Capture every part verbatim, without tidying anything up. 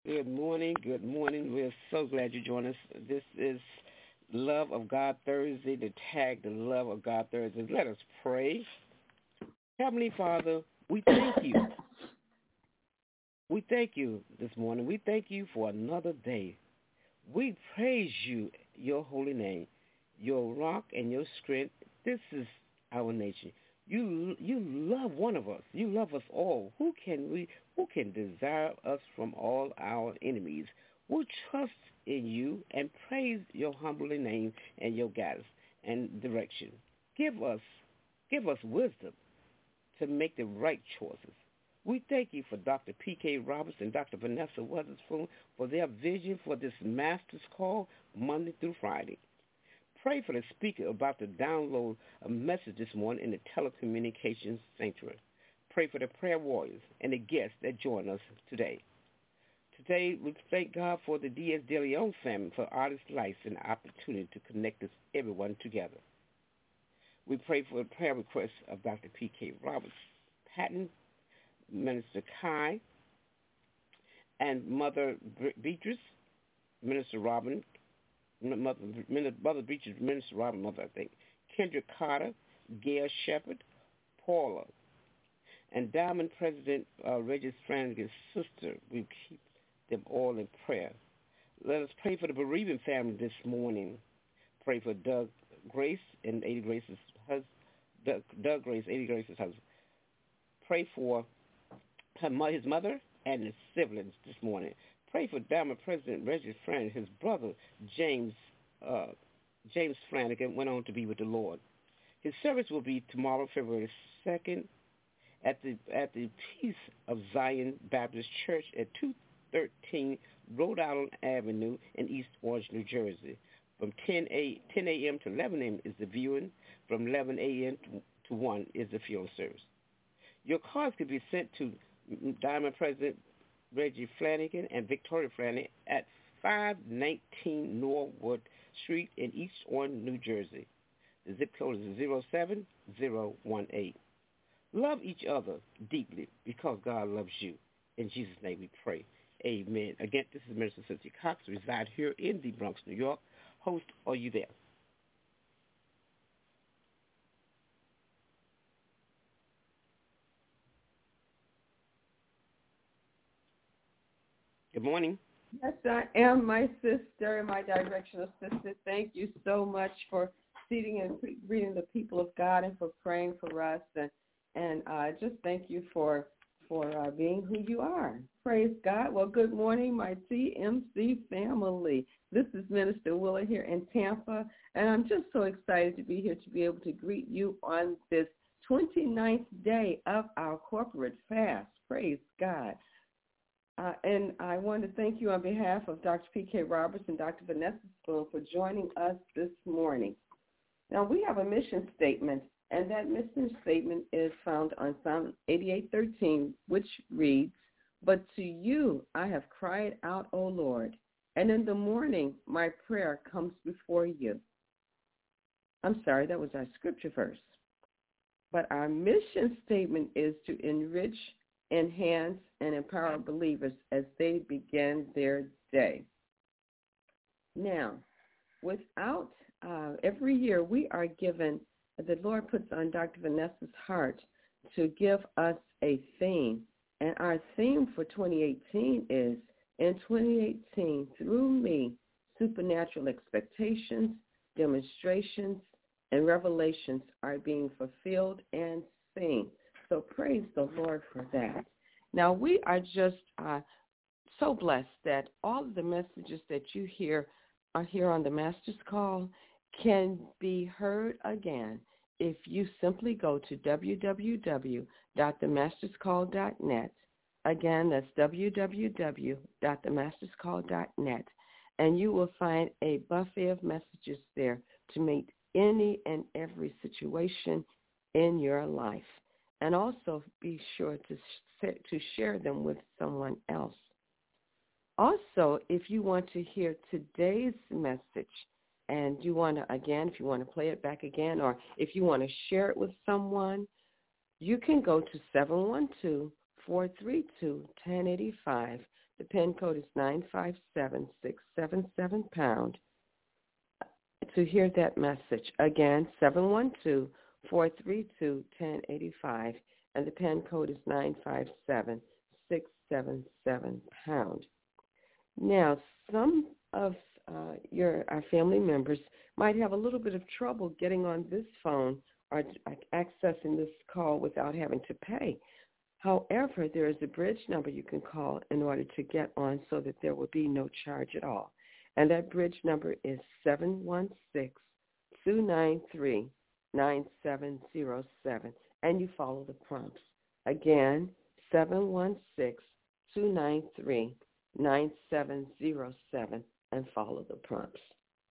Good morning. Good morning. We're so glad you joined us. This is Love of God Thursday, the tag, the Love of God Thursday. Let us pray. Heavenly Father, we thank you. We thank you this morning. We thank you for another day. We praise you, your holy name, your rock and your strength. This is our nation. You you love one of us. You love us all. Who can we who can desire us from all our enemies? We'll trust in you and praise your humbly name and your guidance and direction. Give us give us wisdom to make the right choices. We thank you for Doctor P K Roberts and Doctor Vanessa Weatherspoon for their vision for this Master's Call Monday through Friday. Pray for the speaker about to download a message this morning in the telecommunications sanctuary. Pray for the prayer warriors and the guests that join us today. Today, we thank God for the Diaz de Leon family for artist life and the opportunity to connect us everyone together. We pray for the prayer requests of Doctor P K Roberts, Patton, Minister Kai, and Mother Beatrice, Minister Robin, Mother, Mother Beatrice, Minister Robin, Mother, I think, Kendra Carter, Gail Shepherd, Paula, and Diamond President uh, Regis Flanagan's sister. We keep them all in prayer. Let us pray for the bereaving family this morning. Pray for Doug Grace and Ada Grace's husband, Doug, Doug Grace, Ada Grace's husband. Pray for her, his mother and his siblings this morning. Pray for Diamond President Regis Flanagan. His brother James uh, James Flanagan went on to be with the Lord. His service will be tomorrow, February second, at the at the Peace of Zion Baptist Church at two thirteen Rhode Island Avenue in East Orange, New Jersey. From ten a.m. to eleven a.m. is the viewing. From eleven a.m. to, to one is the funeral service. Your cards can be sent to Diamond President Reggie Flanagan and Victoria Flanagan at five nineteen Norwood Street in East Orange, New Jersey. The zip code is zero seven zero one eight. Love each other deeply because God loves you. In Jesus' name we pray. Amen. Again, this is Minister Cynthia Cox, reside here in the Bronx, New York. Host, are you there? Good morning. Yes, I am, my sister, my directional sister. Thank you so much for seating and greeting the people of God and for praying for us. And and uh, just thank you for for uh, being who you are. Praise God. Well, good morning, my T M C family. This is Minister Willa here in Tampa, and I'm just so excited to be here to be able to greet you on this twenty-ninth day of our corporate fast. Praise God. Uh, and I want to thank you on behalf of Doctor P K Roberts and Doctor Vanessa Spoon for joining us this morning. Now, we have a mission statement, and that mission statement is found on Psalm eighty-eight thirteen, which reads, "But to you I have cried out, O Lord, and in the morning my prayer comes before you." I'm sorry, that was our scripture verse. But our mission statement is to enrich, enhance, and empower believers as they begin their day. Now, without, uh, every year we are given, the Lord puts on Doctor Vanessa's heart to give us a theme. And our theme for twenty eighteen is, in twenty eighteen, through me, supernatural expectations, demonstrations, and revelations are being fulfilled and seen. So praise the Lord for that. Now, we are just uh, so blessed that all of the messages that you hear are here on the Master's Call can be heard again if you simply go to w w w dot the masters call dot net. Again, that's w w w dot the masters call dot net, and you will find a buffet of messages there to meet any and every situation in your life. And also be sure to to share them with someone else. Also, if you want to hear today's message and you want to, again, if you want to play it back again, or if you want to share it with someone, you can go to seven one two, four three two, one zero eight five The PIN code is nine five seven six seven seven pound. To hear that message, again, seven one two, four three two, one zero eight five, and the PIN code is nine five seven six seven seven pound. Now, some of uh, your our family members might have a little bit of trouble getting on this phone or accessing this call without having to pay. However, there is a bridge number you can call in order to get on so that there will be no charge at all. And that bridge number is seven one six, two nine three, nine seven zero seven, and you follow the prompts. Again, seven one six, two nine three, nine seven zero seven, and follow the prompts.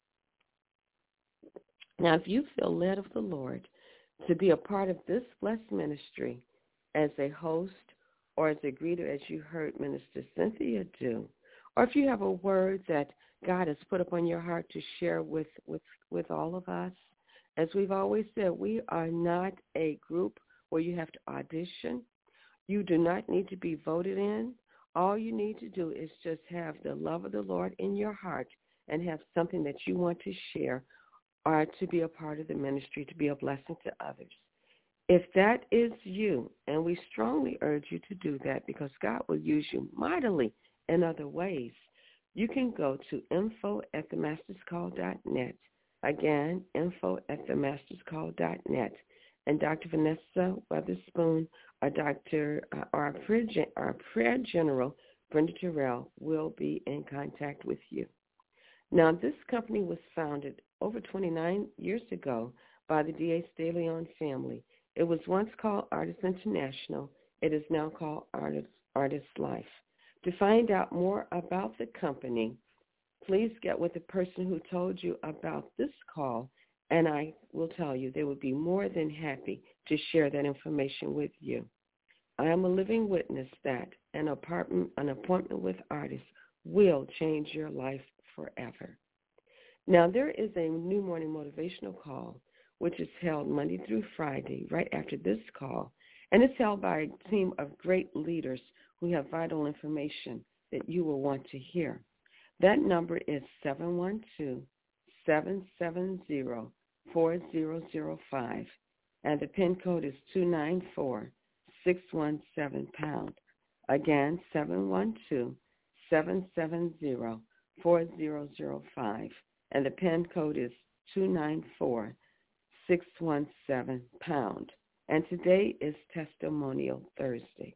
Now, if you feel led of the Lord to be a part of this blessed ministry as a host or as a greeter, as you heard Minister Cynthia do, or if you have a word that God has put upon your heart to share with, with, with all of us, as we've always said, we are not a group where you have to audition. You do not need to be voted in. All you need to do is just have the love of the Lord in your heart and have something that you want to share or to be a part of the ministry, to be a blessing to others. If that is you, and we strongly urge you to do that because God will use you mightily in other ways, you can go to info at the masters call dot net. Again, info at the masters call dot net. And Doctor Vanessa Weatherspoon or Doctor Uh, or our prayer, our prayer general, Brenda Terrell, will be in contact with you. Now, this company was founded over twenty-nine years ago by the D A Staleon family. It was once called Artist International. It is now called Artist, Artist Life. To find out more about the company, please get with the person who told you about this call, and I will tell you they would be more than happy to share that information with you. I am a living witness that an apartment, an appointment with artists will change your life forever. Now, there is a new morning motivational call, which is held Monday through Friday, right after this call, and it's held by a team of great leaders who have vital information that you will want to hear. That number is seven one two, seven seven zero, four zero zero five, and the PIN code is two nine four, six one seven pound. Again, seven one two, seven seven zero, four zero zero five, and the PIN code is two nine four, six one seven pound. And today is Testimonial Thursday.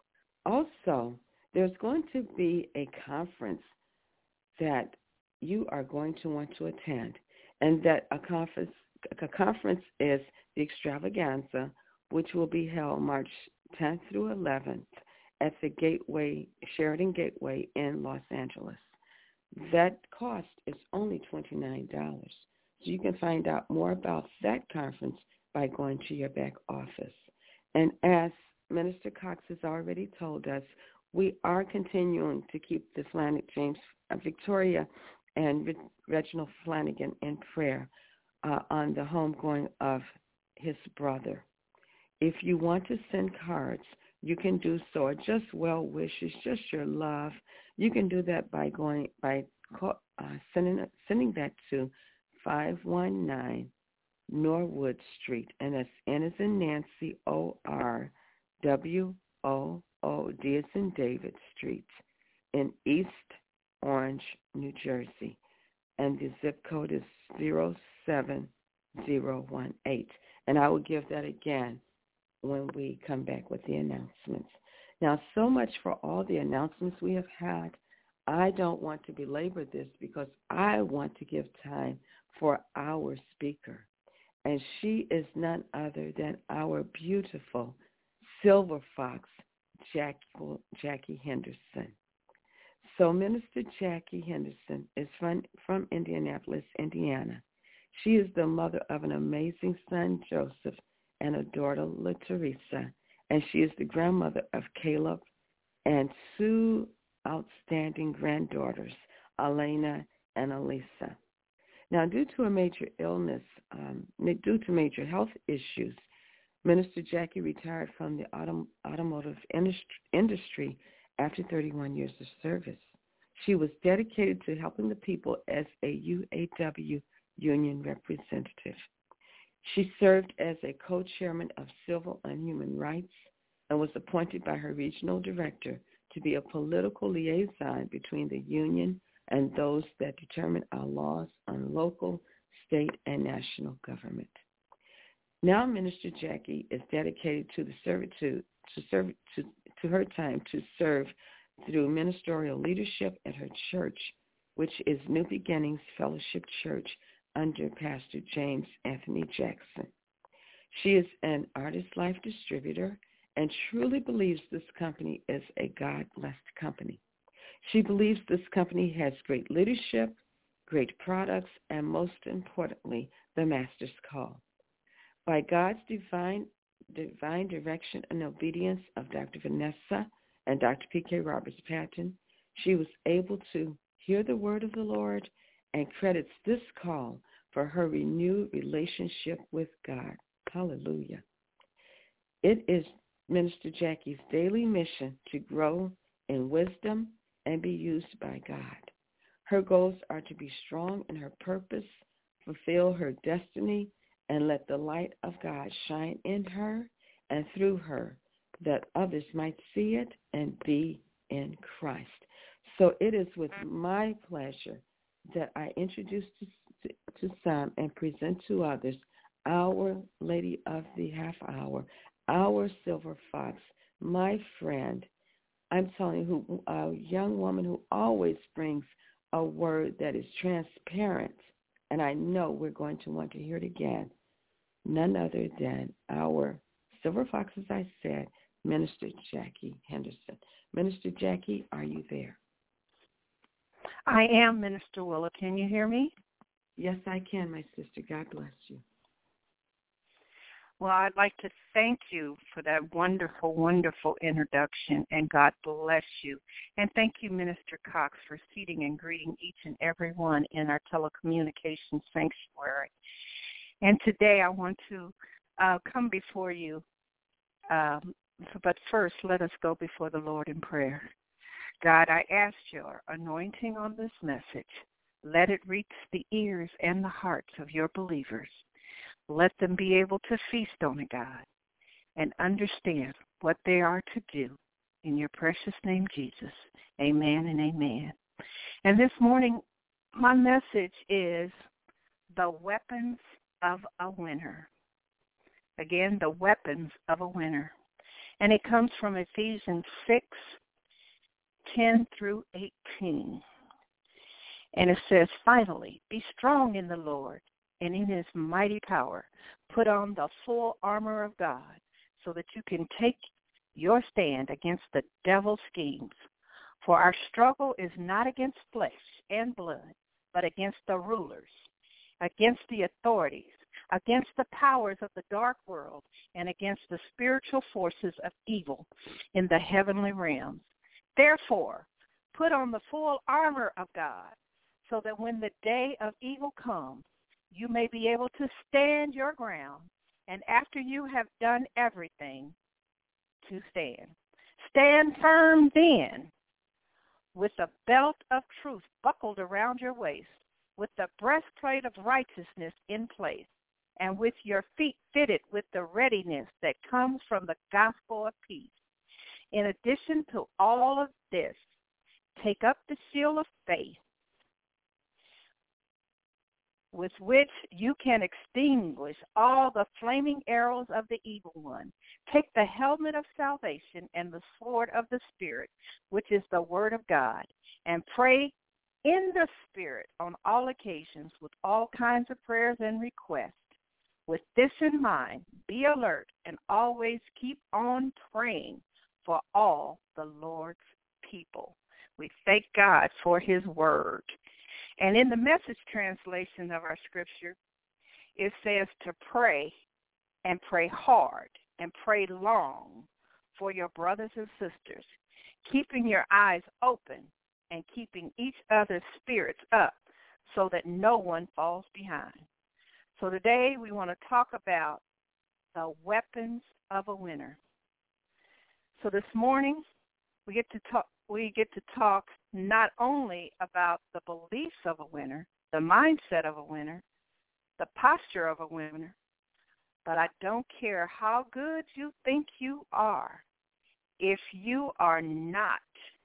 Also, there's going to be a conference that you are going to want to attend, and that a conference, a conference is the Extravaganza, which will be held March tenth through eleventh at the Gateway, Sheridan Gateway in Los Angeles. That cost is only twenty-nine dollars. So you can find out more about that conference by going to your back office. And as Minister Cox has already told us, we are continuing to keep the Flanagan, James, uh, Victoria and Re- Reginald Flanagan in prayer uh, on the homegoing of his brother. If you want to send cards, you can do so, or just well wishes, just your love. You can do that by going by call, uh, sending sending that to five one nine Norwood Street, and that's N as in Nancy, O R W O O D as in David Street in East Orange, New Jersey, and the zip code is zero seven zero one eight. And I will give that again when we come back with the announcements. Now, so much for all the announcements we have had. I don't want to belabor this because I want to give time for our speaker. And she is none other than our beautiful Silver Fox, Jackie, Jackie Henderson. So Minister Jackie Henderson is from, from Indianapolis, Indiana. She is the mother of an amazing son, Joseph, and a daughter, LaTeresa, and she is the grandmother of Caleb and two outstanding granddaughters, Elena and Elisa. Now, due to a major illness, um, due to major health issues, Minister Jackie retired from the autom- automotive industry after thirty-one years of service. She was dedicated to helping the people as a U A W union representative. She served as a co-chairman of Civil and Human Rights and was appointed by her regional director to be a political liaison between the union and those that determine our laws on local, state, and national government. Now Minister Jackie is dedicated to the servitude, to serve to, to her time to serve through ministerial leadership at her church, which is New Beginnings Fellowship Church under Pastor James Anthony Jackson. She is an Artist Life distributor and truly believes this company is a God-blessed company. She believes this company has great leadership, great products, and most importantly, the Master's Call. By God's divine divine direction and obedience of Doctor Vanessa and Doctor P K Roberts-Patton, she was able to hear the word of the Lord and credits this call for her renewed relationship with God. Hallelujah. It is Minister Jackie's daily mission to grow in wisdom and be used by God. Her goals are to be strong in her purpose, fulfill her destiny, and let the light of God shine in her and through her, that others might see it and be in Christ. So it is with my pleasure that I introduce to, to some and present to others our Lady of the Half Hour, our Silver Fox, my friend. I'm telling you, who, a young woman who always brings a word that is transparent, and I know we're going to want to hear it again. None other than our Silver Fox, as I said, Minister Jackie Henderson. Minister Jackie, are you there? I am, Minister Willa. Can you hear me? Yes, I can, my sister. God bless you. Well, I'd like to thank you for that wonderful, wonderful introduction, and God bless you. And thank you, Minister Cox, for seating and greeting each and every one in our telecommunications sanctuary. And today I want to uh, come before you, um, but first let us go before the Lord in prayer. God, I ask your anointing on this message. Let it reach the ears and the hearts of your believers. Let them be able to feast on it, God, and understand what they are to do. In your precious name, Jesus, amen and amen. And this morning, my message is the weapons of a winner. Again, the weapons of a winner. And it comes from Ephesians six, ten through eighteen. And it says, finally, be strong in the Lord and in his mighty power. Put on the full armor of God so that you can take your stand against the devil's schemes. For our struggle is not against flesh and blood, but against the rulers, against the authorities, against the powers of the dark world, and against the spiritual forces of evil in the heavenly realms. Therefore, put on the full armor of God, so that when the day of evil comes, you may be able to stand your ground, and after you have done everything, to stand. Stand firm then, with the belt of truth buckled around your waist, with the breastplate of righteousness in place, and with your feet fitted with the readiness that comes from the gospel of peace. In addition to all of this, take up the shield of faith, with which you can extinguish all the flaming arrows of the evil one. Take the helmet of salvation and the sword of the Spirit, which is the word of God, and pray in the Spirit on all occasions with all kinds of prayers and requests. With this in mind, be alert and always keep on praying for all the Lord's people. We thank God for his word. And in the Message translation of our scripture, it says to pray and pray hard and pray long for your brothers and sisters, keeping your eyes open and keeping each other's spirits up so that no one falls behind. So today we want to talk about the weapons of a winner. So this morning we get to talk we get to talk not only about the beliefs of a winner, the mindset of a winner, the posture of a winner, but I don't care how good you think you are, if you are not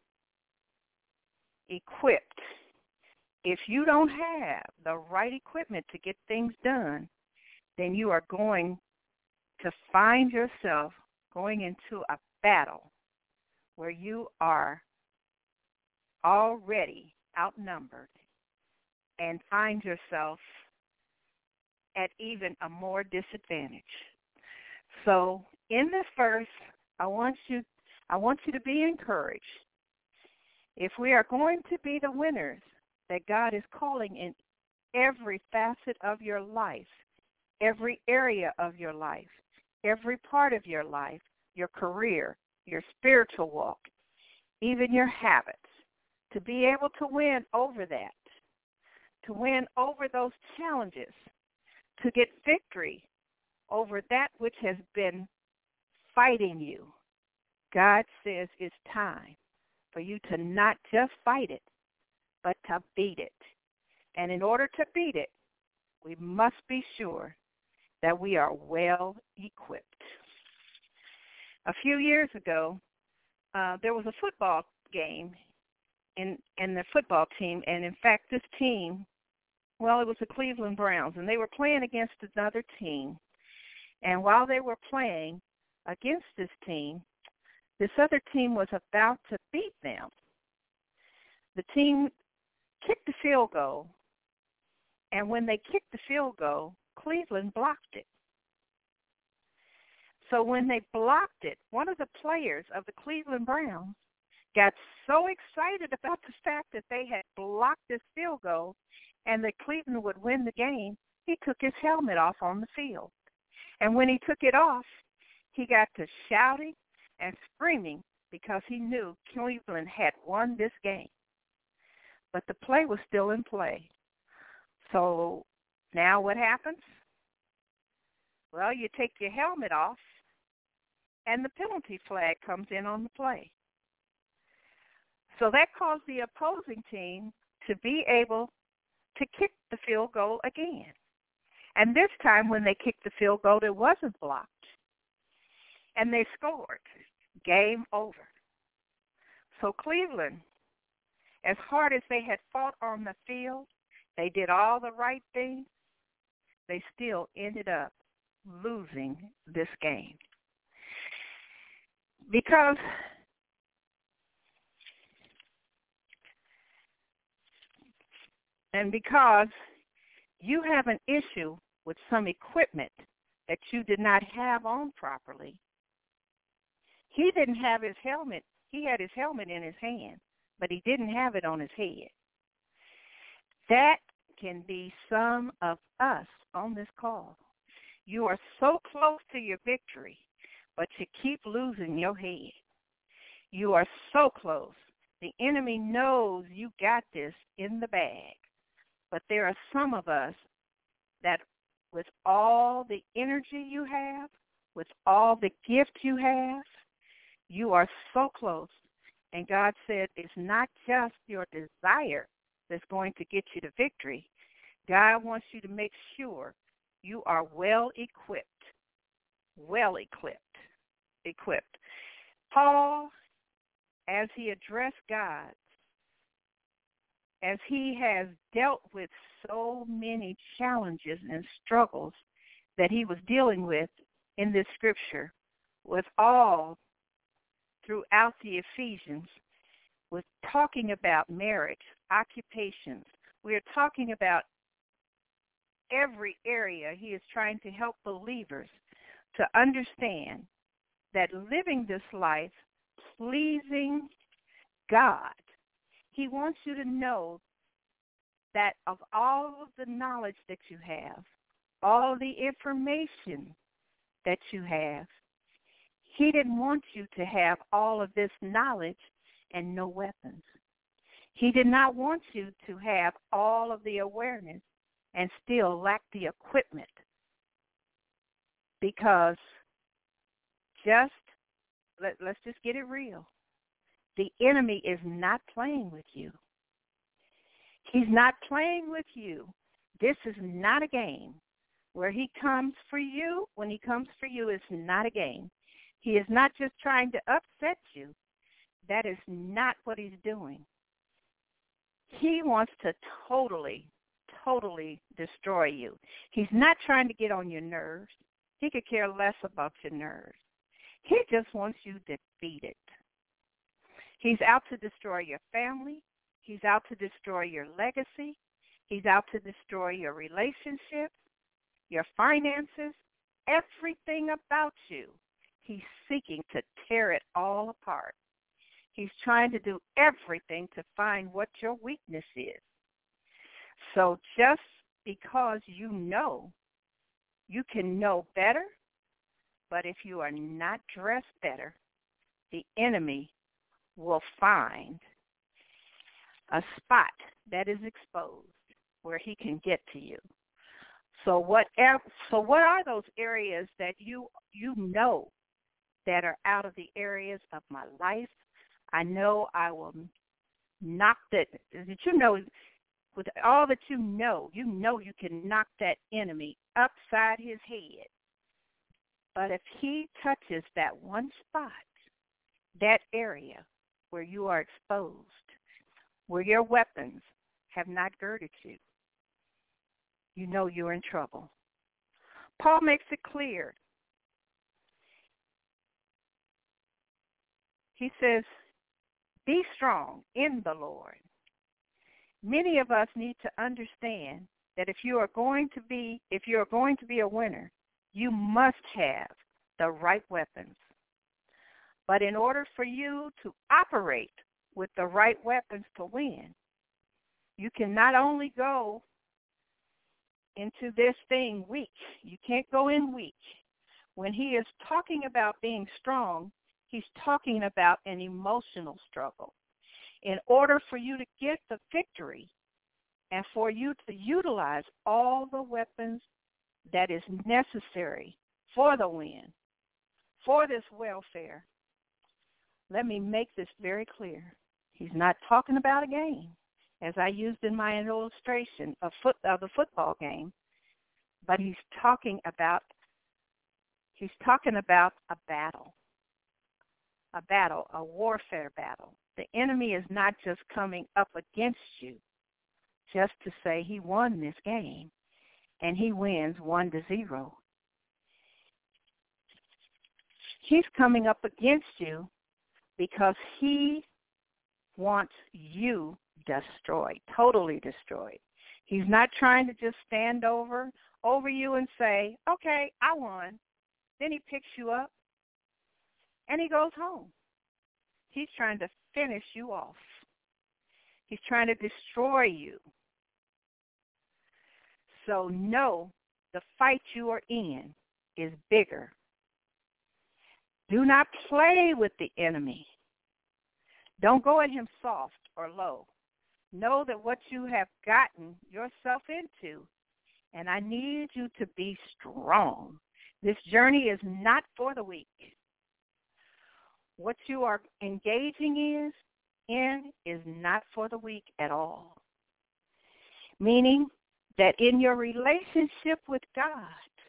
equipped, if you don't have the right equipment to get things done, then you are going to find yourself going into a battle where you are already outnumbered and find yourself at even a more disadvantage. So in this verse, I want you I want you to be encouraged. If we are going to be the winners that God is calling in every facet of your life, every area of your life, every part of your life, your career, your spiritual walk, even your habits, to be able to win over that, to win over those challenges, to get victory over that which has been fighting you, God says it's time for you to not just fight it, but to beat it. And in order to beat it, we must be sure that we are well equipped. A few years ago, uh, there was a football game in, in the football team, and in fact, this team, well, it was the Cleveland Browns, and they were playing against another team. And while they were playing against this team, this other team was about to beat them. The team kicked the field goal, and when they kicked the field goal, Cleveland blocked it. So when they blocked it, one of the players of the Cleveland Browns got so excited about the fact that they had blocked this field goal and that Cleveland would win the game, he took his helmet off on the field. And when he took it off, he got to shouting and screaming because he knew Cleveland had won this game. But the play was still in play. So now what happens? Well, you take your helmet off, and the penalty flag comes in on the play. So that caused the opposing team to be able to kick the field goal again. And this time when they kicked the field goal, it wasn't blocked. And they scored. Game over. So Cleveland, as hard as they had fought on the field, they did all the right things, they still ended up losing this game. Because and because you have an issue with some equipment that you did not have on properly. He didn't have his helmet. He had his helmet in his hand, but he didn't have it on his head. That can be some of us on this call. You are so close to your victory, but you keep losing your head. You are so close. The enemy knows you got this in the bag. But there are some of us that with all the energy you have, with all the gift you have, you are so close. And God said it's not just your desire that's going to get you to victory. God wants you to make sure you are well equipped, well equipped, equipped. Paul, as he addressed God, as he has dealt with so many challenges and struggles that he was dealing with in this scripture, with all throughout the Ephesians, with talking about marriage, occupations. We are talking about every area. He is trying to help believers to understand that living this life pleasing God, he wants you to know that of all of the knowledge that you have, all the information that you have, he didn't want you to have all of this knowledge and no weapons. He did not want you to have all of the awareness and still lack the equipment. Because just, let, let's just get it real. the enemy is not playing with you. He's not playing with you. This is not a game. Where he comes for you, when he comes for you, it's not a game. He is not just trying to upset you. That is not what he's doing. He wants to totally, totally destroy you. He's not trying to get on your nerves. He could care less about your nerves. He just wants you defeated. He's out to destroy your family. He's out to destroy your legacy. He's out to destroy your relationships, your finances, everything about you. He's seeking to tear it all apart. He's trying to do everything to find what your weakness is. So just because you know, you can know better, but if you are not dressed better, the enemy will find a spot that is exposed where he can get to you. So what so what are those areas that you you know that are out of the areas of my life? I know I will knock that, that you know, with all that you know, you know you can knock that enemy upside his head. But if he touches that one spot, that area where you are exposed, where your weapons have not girded you, you know you're in trouble. Paul makes it clear. He says, be strong in the Lord. Many of us need to understand that if you are going to be, if you are going to be a winner, you must have the right weapons. But in order for you to operate with the right weapons to win, you can not only go into this thing weak. You can't go in weak. When he is talking about being strong, he's talking about an emotional struggle. In order for you to get the victory and for you to utilize all the weapons that is necessary for the win, for this welfare, let me make this very clear. He's not talking about a game, as I used in my illustration of, foot, of the football game, but he's talking about he's talking about a battle, a battle, a warfare battle. The enemy is not just coming up against you just to say he won this game, and he wins one to zero. He's coming up against you because he wants you destroyed, totally destroyed. He's not trying to just stand over over you and say, okay, I won. Then he picks you up and he goes home. He's trying to finish you off. He's trying to destroy you. So know the fight you are in is bigger. Do not play with the enemy. Don't go at him soft or low. Know that what you have gotten yourself into, and I need you to be strong. This journey is not for the weak. What you are engaging is in is not for the weak at all. Meaning that in your relationship with God,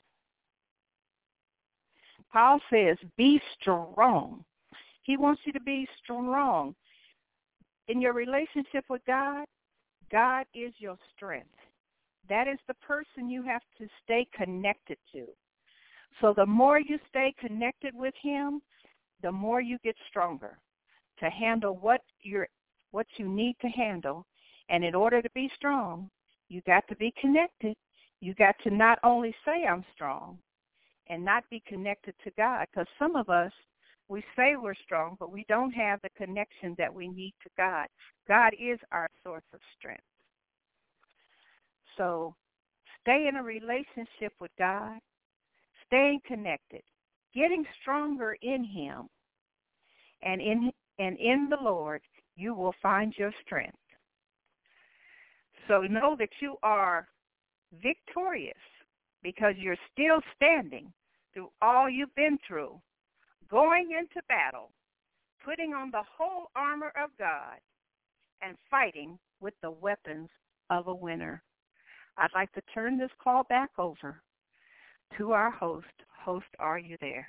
Paul says, be strong. He wants you to be strong. In your relationship with God, God is your strength. That is the person you have to stay connected to. So the more you stay connected with him, the more you get stronger to handle what you're, what you need to handle. And in order to be strong, you got to be connected. You got to not only say I'm strong and not be connected to God, because some of us, we say we're strong, but we don't have the connection that we need to God. God is our source of strength. So stay in a relationship with God, staying connected, getting stronger in him, and in and in the Lord you will find your strength. So know that you are victorious because you're still standing through all you've been through, going into battle, putting on the whole armor of God and fighting with the weapons of a winner. I'd like to turn this call back over to our host. Host, are you there?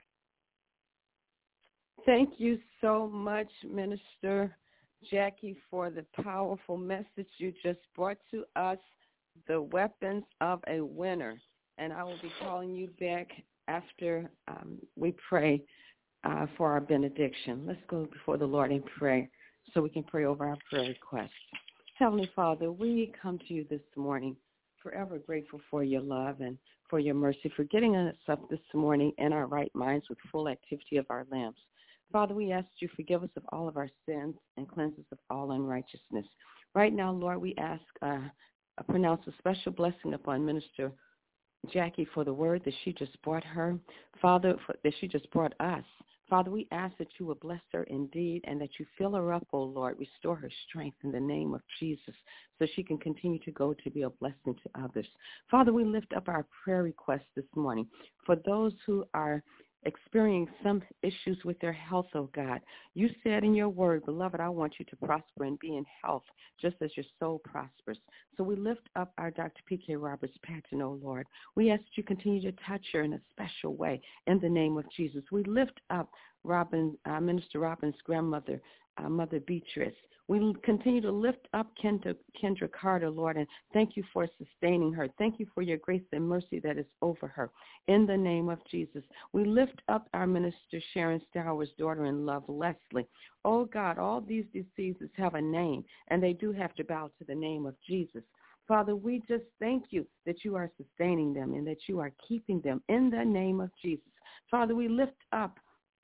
Thank you so much, Minister Jackie, for the powerful message you just brought to us, the weapons of a winner. And I will be calling you back after um, we pray uh, for our benediction. Let's go before the Lord and pray so we can pray over our prayer requests. Heavenly Father, we come to you this morning forever grateful for your love and for your mercy, for getting us up this morning in our right minds with full activity of our limbs. Father, we ask you to forgive us of all of our sins and cleanse us of all unrighteousness. Right now, Lord, we ask, uh, pronounce a special blessing upon Minister Jackie for the word that she just brought her. Father, for, that she just brought us. Father, we ask that you will bless her indeed and that you fill her up, oh Lord. Restore her strength in the name of Jesus so she can continue to go to be a blessing to others. Father, we lift up our prayer requests this morning for those who are experiencing some issues with their health, oh God. You said in your word, beloved, I want you to prosper and be in health just as your soul prospers. So we lift up our Doctor P K Roberts Patton, oh Lord. We ask that you continue to touch her in a special way in the name of Jesus. We lift up Robin, uh, Minister Robin's grandmother, uh, Mother Beatrice. We continue to lift up Kendra, Kendra Carter, Lord, and thank you for sustaining her. Thank you for your grace and mercy that is over her. In the name of Jesus, we lift up our Minister Sharon Stowers' daughter-in-law, Leslie. Oh, God, all these diseases have a name, and they do have to bow to the name of Jesus. Father, we just thank you that you are sustaining them and that you are keeping them in the name of Jesus. Father, we lift up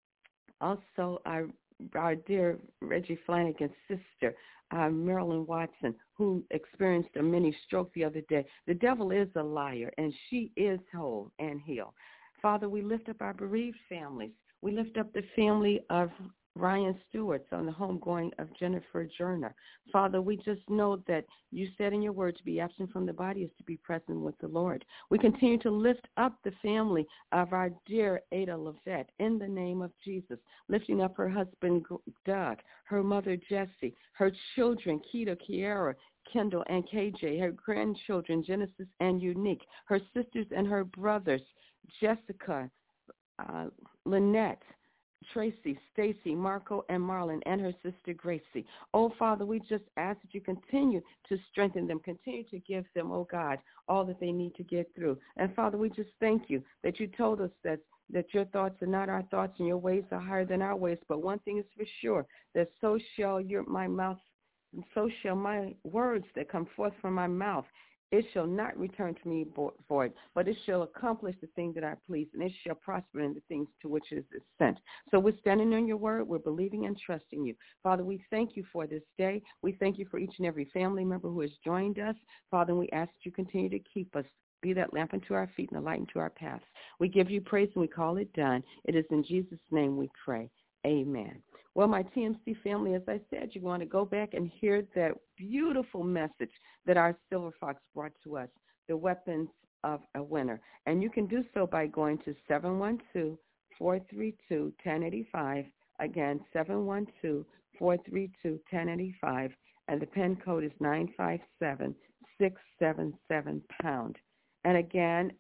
also our our dear Reggie Flanagan's sister, uh, Marilyn Watson, who experienced a mini stroke the other day. The devil is a liar, and she is whole and healed. Father, we lift up our bereaved families. We lift up the family of Ryan Stewart on the homegoing of Jennifer Journer. Father, we just know that you said in your word to be absent from the body is to be present with the Lord. We continue to lift up the family of our dear Ada Levette in the name of Jesus, lifting up her husband Doug, her mother Jessie, her children Keita, Kiara, Kendall, and K J, her grandchildren Genesis and Unique, her sisters and her brothers Jessica, uh, Lynette, Tracy, Stacy, Marco, and Marlon, and her sister Gracie. Oh, Father, we just ask that you continue to strengthen them, continue to give them, oh God, all that they need to get through. And Father, we just thank you that you told us that that your thoughts are not our thoughts and your ways are higher than our ways. But one thing is for sure, that so shall your my mouth, and so shall my words that come forth from my mouth. It shall not return to me void, but it shall accomplish the thing that I please, and it shall prosper in the things to which it is sent. So we're standing on your word. We're believing and trusting you. Father, we thank you for this day. We thank you for each and every family member who has joined us. Father, we ask that you continue to keep us, be that lamp unto our feet and a light unto our paths. We give you praise and we call it done. It is in Jesus' name we pray. Amen. Well, my T M C family, as I said, you want to go back and hear that beautiful message that our Silver Fox brought to us, the weapons of a winner. And you can do so by going to seven one two, four three two, one zero eight five. Again, seven one two, four three two, one zero eight five. And the PIN code is nine five seven, six seven seven pound. And again,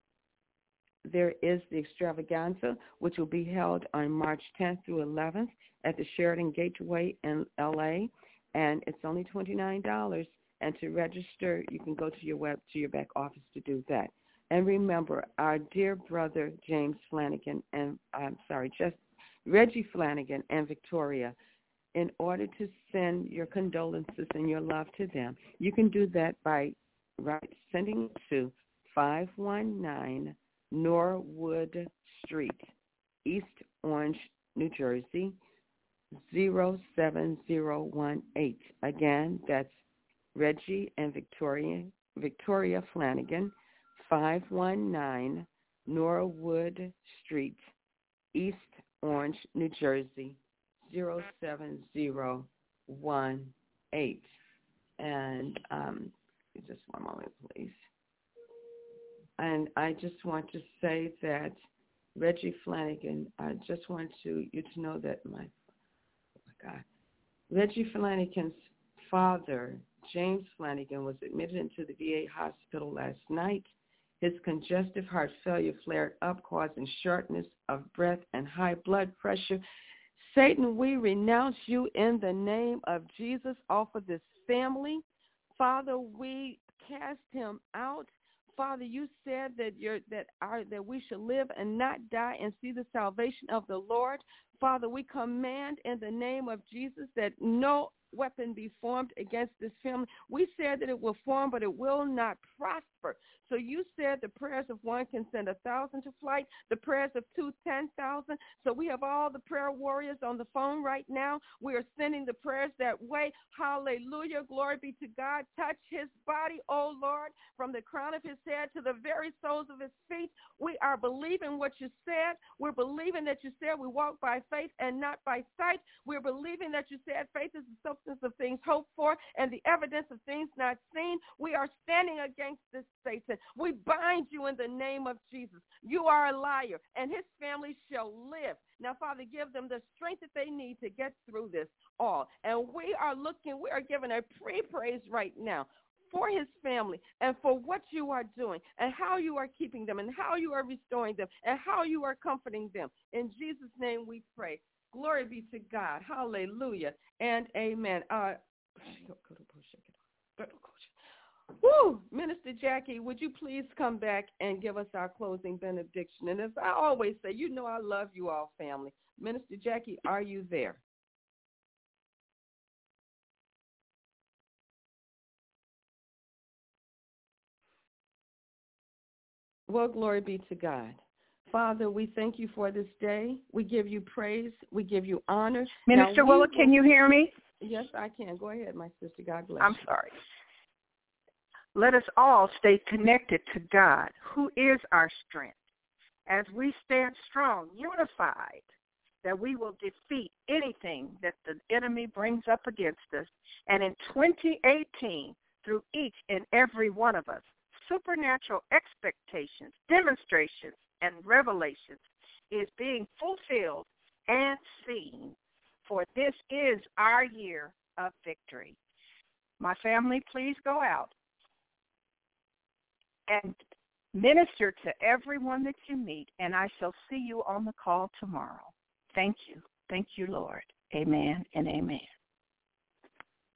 there is the extravaganza, which will be held on March tenth through eleventh at the Sheraton Gateway in L A, and it's only twenty-nine dollars. And to register, you can go to your web to your back office to do that. And remember, our dear brother James Flanagan and I'm sorry, just Reggie Flanagan and Victoria. In order to send your condolences and your love to them, you can do that by right, sending to five one nine Norwood Street, East Orange, New Jersey, zero seven zero one eight. Again, that's Reggie and Victoria Victoria Flanagan, five one nine Norwood Street, East Orange, New Jersey, zero seven zero one eight. And um, just one moment, please. And I just want to say that Reggie Flanagan, I just want to, you to know that my God. Reggie Flanagan's father, James Flanagan, was admitted into the V A hospital last night. His congestive heart failure flared up, causing shortness of breath and high blood pressure. Satan, we renounce you in the name of Jesus off of this family. Father, we cast him out. Father, you said that you're, that our, that we should live and not die and see the salvation of the Lord. Father, we command in the name of Jesus that no weapon be formed against this family. We said that it will form, but it will not prosper. So you said the prayers of one can send a thousand to flight, the prayers of two, ten thousand. So we have all the prayer warriors on the phone right now. We are sending the prayers that way. Hallelujah. Glory be to God. Touch his body, oh Lord, from the crown of his head to the very soles of his feet. We are believing what you said. We're believing that you said we walk by faith and not by sight. We're believing that you said faith is the substance of things hoped for and the evidence of things not seen. We are standing against this Satan. We bind you in the name of Jesus. You are a liar, and his family shall live. Now, Father, give them the strength that they need to get through this all. And we are looking, we are giving a pre-praise right now for his family and for what you are doing and how you are keeping them and how you are restoring them and how you are comforting them. In Jesus' name we pray. Glory be to God. Hallelujah and amen. Uh, Woo! Minister Jackie, would you please come back and give us our closing benediction? And as I always say, you know I love you all, family. Minister Jackie, are you there? Well, glory be to God. Father, we thank you for this day. We give you praise. We give you honor. Minister Willa, will... can you hear me? Yes, I can. Go ahead, my sister. God bless I'm you. sorry. Let us all stay connected to God, who is our strength, as we stand strong, unified, that we will defeat anything that the enemy brings up against us. And in twenty eighteen, through each and every one of us, supernatural expectations, demonstrations, and revelations is being fulfilled and seen, for this is our year of victory. My family, please go out and minister to everyone that you meet, and I shall see you on the call tomorrow. Thank you. Thank you, Lord. Amen and amen.